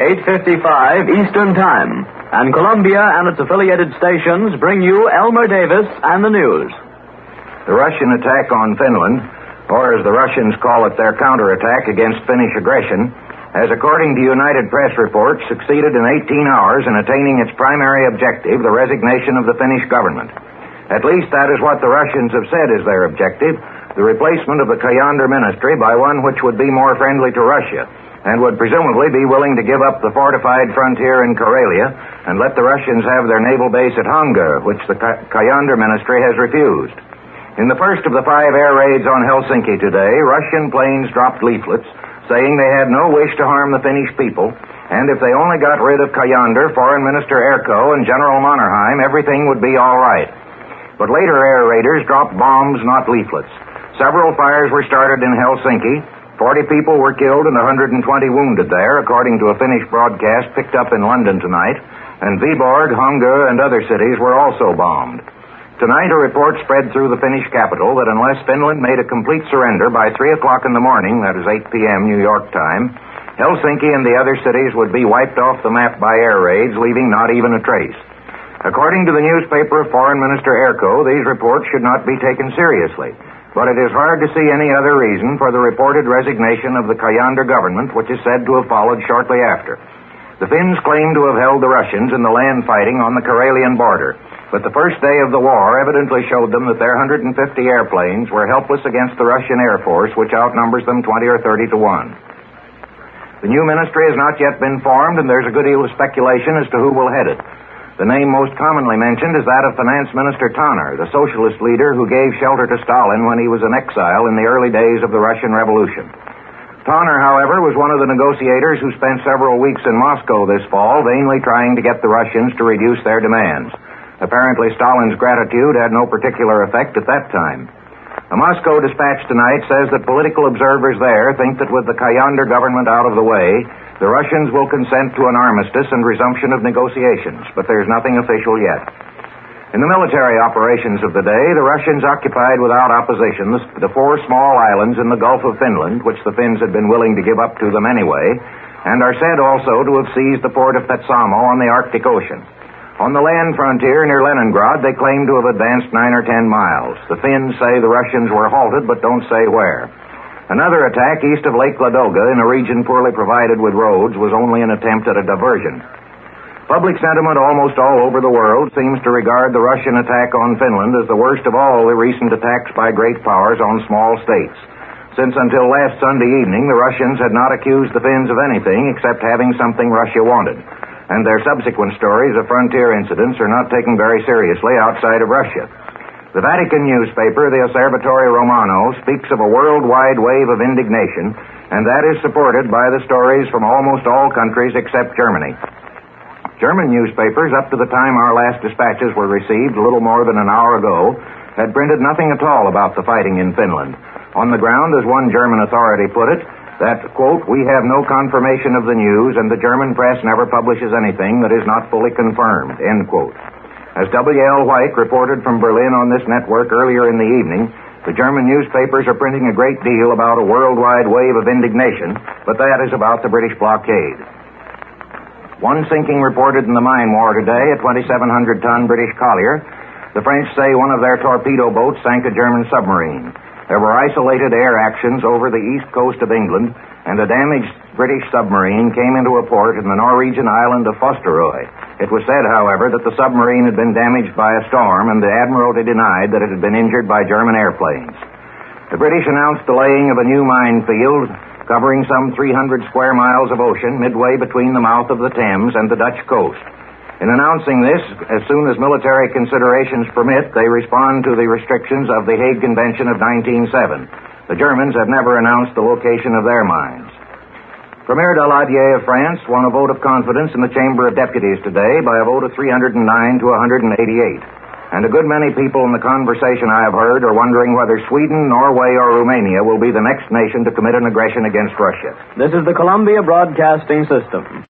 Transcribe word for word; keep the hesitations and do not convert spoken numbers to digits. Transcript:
eight fifty-five Eastern Time. And Columbia and its affiliated stations bring you Elmer Davis and the news. The Russian attack on Finland, or as the Russians call it, their counterattack against Finnish aggression, has, according to United Press reports, succeeded in eighteen hours in attaining its primary objective, the resignation of the Finnish government. At least that is what the Russians have said is their objective, the replacement of the Kayander ministry by one which would be more friendly to Russia and would presumably be willing to give up the fortified frontier in Karelia and let the Russians have their naval base at Hanga, which the Kayander ministry has refused. In the first of the five air raids on Helsinki today, Russian planes dropped leaflets saying they had no wish to harm the Finnish people, and if they only got rid of Kayander, Foreign Minister Erkko, and General Mannerheim, everything would be all right. But later air raiders dropped bombs, not leaflets. Several fires were started in Helsinki. Forty people were killed and one hundred twenty wounded there, according to a Finnish broadcast picked up in London tonight, and Viborg, Hanga, and other cities were also bombed. Tonight, a report spread through the Finnish capital that unless Finland made a complete surrender by three o'clock in the morning, that is eight p.m. New York time, Helsinki and the other cities would be wiped off the map by air raids, leaving not even a trace. According to the newspaper of Foreign Minister Erkko, these reports should not be taken seriously. But it is hard to see any other reason for the reported resignation of the Kayander government, which is said to have followed shortly after. The Finns claim to have held the Russians in the land fighting on the Karelian border. But the first day of the war evidently showed them that their one hundred fifty airplanes were helpless against the Russian Air Force, which outnumbers them twenty or thirty to one. The new ministry has not yet been formed, and there's a good deal of speculation as to who will head it. The name most commonly mentioned is that of Finance Minister Tanner, the socialist leader who gave shelter to Stalin when he was in exile in the early days of the Russian Revolution. Tanner, however, was one of the negotiators who spent several weeks in Moscow this fall, vainly trying to get the Russians to reduce their demands. Apparently, Stalin's gratitude had no particular effect at that time. A Moscow dispatch tonight says that political observers there think that with the Kayander government out of the way, the Russians will consent to an armistice and resumption of negotiations, but there's nothing official yet. In the military operations of the day, the Russians occupied without opposition the, the four small islands in the Gulf of Finland, which the Finns had been willing to give up to them anyway, and are said also to have seized the port of Petsamo on the Arctic Ocean. On the land frontier near Leningrad, they claim to have advanced nine or ten miles. The Finns say the Russians were halted, but don't say where. Another attack east of Lake Ladoga in a region poorly provided with roads was only an attempt at a diversion. Public sentiment almost all over the world seems to regard the Russian attack on Finland as the worst of all the recent attacks by great powers on small states. Since until last Sunday evening, the Russians had not accused the Finns of anything except having something Russia wanted. And their subsequent stories of frontier incidents are not taken very seriously outside of Russia. The Vatican newspaper, the Osservatore Romano, speaks of a worldwide wave of indignation, and that is supported by the stories from almost all countries except Germany. German newspapers, up to the time our last dispatches were received, a little more than an hour ago, had printed nothing at all about the fighting in Finland. On the ground, as one German authority put it, that, quote, we have no confirmation of the news and the German press never publishes anything that is not fully confirmed, end quote. As W L White reported from Berlin on this network earlier in the evening, the German newspapers are printing a great deal about a worldwide wave of indignation, but that is about the British blockade. One sinking reported in the mine war today, a twenty-seven hundred ton British collier. The French say one of their torpedo boats sank a German submarine. There were isolated air actions over the east coast of England, and a damaged British submarine came into a port in the Norwegian island of Fosterøy. It was said, however, that the submarine had been damaged by a storm, and the Admiralty denied that it had been injured by German airplanes. The British announced the laying of a new minefield covering some three hundred square miles of ocean midway between the mouth of the Thames and the Dutch coast. In announcing this, as soon as military considerations permit, they respond to the restrictions of the Hague Convention of nineteen oh seven. The Germans have never announced the location of their mines. Premier Daladier of France won a vote of confidence in the Chamber of Deputies today by a vote of three hundred nine to one hundred eighty-eight. And a good many people in the conversation I have heard are wondering whether Sweden, Norway, or Romania will be the next nation to commit an aggression against Russia. This is the Columbia Broadcasting System.